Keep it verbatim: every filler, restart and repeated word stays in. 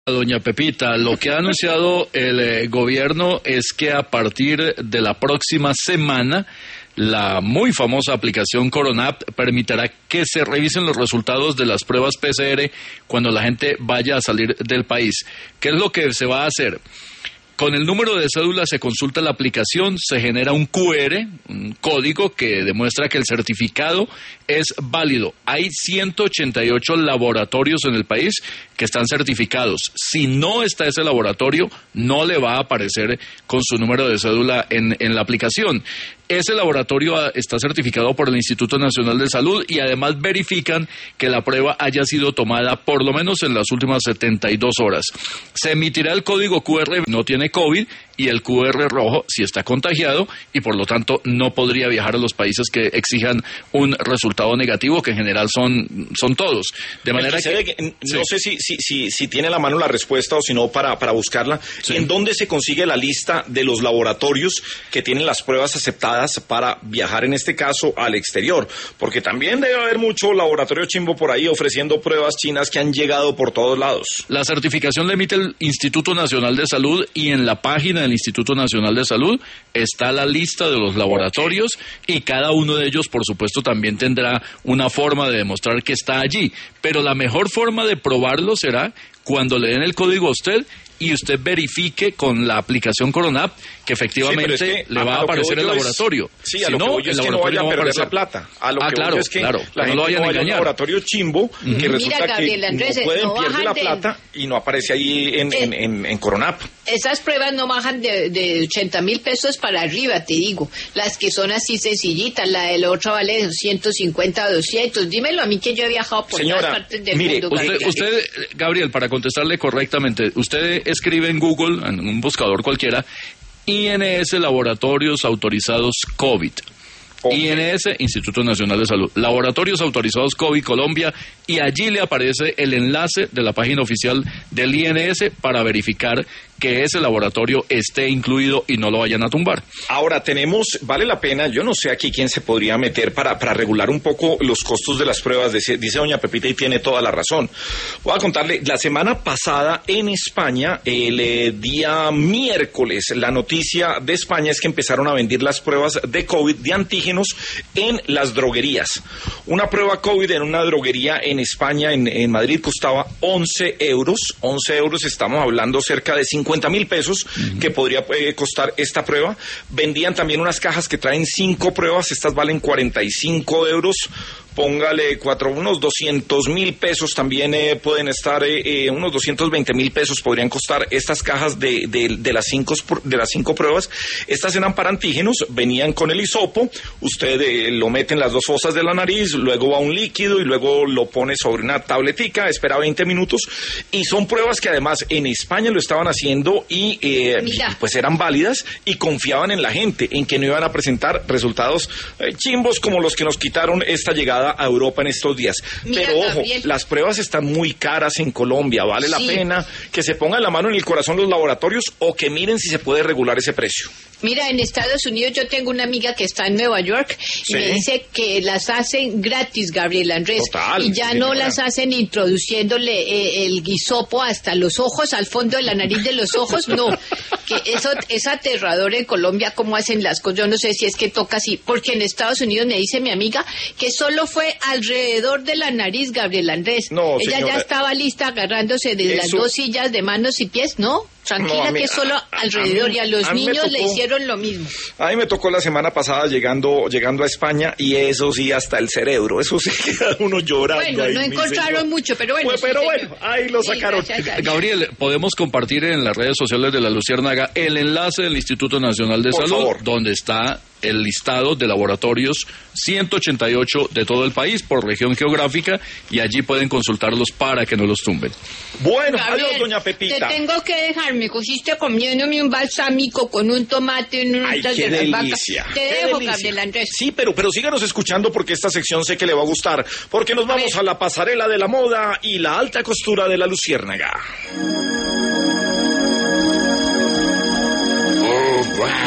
Doña Pepita, lo que ha anunciado el eh, gobierno es que a partir de la próxima semana la muy famosa aplicación Coronap permitirá que se revisen los resultados de las pruebas P C R cuando la gente vaya a salir del país. ¿Qué es lo que se va a hacer? Con el número de cédula se consulta la aplicación, se genera un Q R, un código que demuestra que el certificado es válido. Hay ciento ochenta y ocho laboratorios en el país que están certificados. Si no está ese laboratorio, no le va a aparecer con su número de cédula en, en la aplicación. Ese laboratorio está certificado por el Instituto Nacional de Salud y además verifican que la prueba haya sido tomada por lo menos en las últimas setenta y dos horas. Se emitirá el código Q R, no tiene COVID, y el Q R rojo si está contagiado y por lo tanto no podría viajar a los países que exijan un resultado negativo, que en general son, son todos. De manera que, que no sí. sé si, si, si, si tiene a la mano la respuesta o si no para, para buscarla. Sí. ¿En dónde se consigue la lista de los laboratorios que tienen las pruebas aceptadas para viajar, en este caso, al exterior? Porque también debe haber mucho laboratorio chimbo por ahí ofreciendo pruebas chinas que han llegado por todos lados. La certificación la emite el Instituto Nacional de Salud y en la página del Instituto Nacional de Salud está la lista de los laboratorios y cada uno de ellos, por supuesto, también tendrá una forma de demostrar que está allí. Pero la mejor forma de probarlo será cuando le den el código a usted y usted verifique con la aplicación Coronap que efectivamente sí, es que le va a, a aparecer el laboratorio. Es, sí, a si lo no, que el es que no vaya a perder la plata. A lo ah, que claro, es que claro, la no gente lo vayan no a vaya a un laboratorio chimbo, uh-huh. que resulta Mira, Gabriel, Andrés, que no pueden, no pierde la de... plata y no aparece ahí en, en, en, en Coronap. Esas pruebas no bajan de, de ochenta mil pesos para arriba, te digo. Las que son así sencillitas, la del otro vale de ciento cincuenta a doscientos. Dímelo a mí que yo he viajado por Señora, todas partes del mire, mundo. Usted, usted, Gabriel, para contestarle correctamente, usted escribe en Google, en un buscador cualquiera, I N S Laboratorios Autorizados COVID. Okay. I N S, Instituto Nacional de Salud, Laboratorios Autorizados COVID Colombia, y allí le aparece el enlace de la página oficial del I N S para verificar que ese laboratorio esté incluido y no lo vayan a tumbar. Ahora tenemos, vale la pena, yo no sé aquí quién se podría meter para, para regular un poco los costos de las pruebas, dice, dice doña Pepita y tiene toda la razón. Voy a contarle, la semana pasada en España, el eh, día miércoles, la noticia de España es que empezaron a vender las pruebas de COVID de antígenos en las droguerías. Una prueba COVID en una droguería en España, en, en Madrid, costaba once euros. once euros, estamos hablando cerca de cincuenta mil pesos uh-huh. que podría eh, costar esta prueba. Vendían también unas cajas que traen cinco pruebas, estas valen cuarenta y cinco euros. Póngale cuatro, unos doscientos mil pesos también eh, pueden estar, eh, eh, unos doscientos veinte mil pesos podrían costar estas cajas de, de, de, las cinco, de las cinco pruebas. Estas eran para antígenos, venían con el hisopo, usted eh, lo mete en las dos fosas de la nariz, luego va un líquido y luego lo pone sobre una tabletica, espera veinte minutos, y son pruebas que además en España lo estaban haciendo y eh, pues eran válidas y confiaban en la gente, en que no iban a presentar resultados eh, chimbos como los que nos quitaron esta llegada a Europa en estos días. Mira, pero ojo, Gabriel, las pruebas están muy caras en Colombia, vale sí. la pena que se pongan la mano en el corazón los laboratorios o que miren si se puede regular ese precio. Mira, en Estados Unidos yo tengo una amiga que está en Nueva York y sí. me dice que las hacen gratis, Gabriel Andrés. Total, y ya sí, no señora. las hacen introduciéndole eh, el hisopo hasta los ojos, al fondo de la nariz de los ojos, no. Que eso es aterrador en Colombia cómo hacen las cosas. Yo no sé si es que toca así, porque en Estados Unidos me dice mi amiga que solo fue alrededor de la nariz, Gabriel Andrés. No, Ella señora. ya estaba lista agarrándose de eso... las dos sillas de manos y pies, ¿no? Tranquila, no, mí, que solo a, alrededor, a mí, y a los a niños tocó, le hicieron lo mismo. A mí me tocó la semana pasada llegando llegando a España y eso sí, hasta el cerebro, eso sí queda uno llorando. Bueno, ahí, no encontraron mucho, pero bueno. Pues, pero sí, bueno, ahí lo sacaron. Sí, gracias, Gabriel, podemos compartir en las redes sociales de La Luciérnaga el enlace del Instituto Nacional de Por Salud, favor. donde está el listado de laboratorios ciento ochenta y ocho de todo el país por región geográfica y allí pueden consultarlos para que no los tumben. Bueno, Gabriel, adiós, doña Pepita. Te tengo que dejar, me cogiste comiéndome un balsámico con un tomate en unas Ay, qué de las delicia. vacas. Te qué dejo, delicia. Gabriel Andrés. Sí, pero, pero síganos escuchando porque esta sección sé que le va a gustar, porque nos vamos a, a la pasarela de la moda y la alta costura de La Luciérnaga.